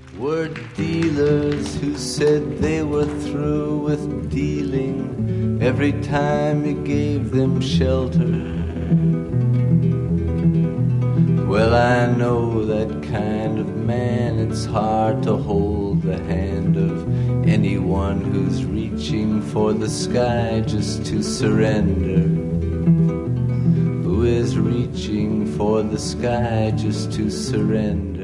were dealers who said they were through with dealing every time you gave them shelter. Well, I know that kind of man. It's hard to hold the hand of anyone who's reaching for the sky just to surrender. Who is reaching for the sky just to surrender.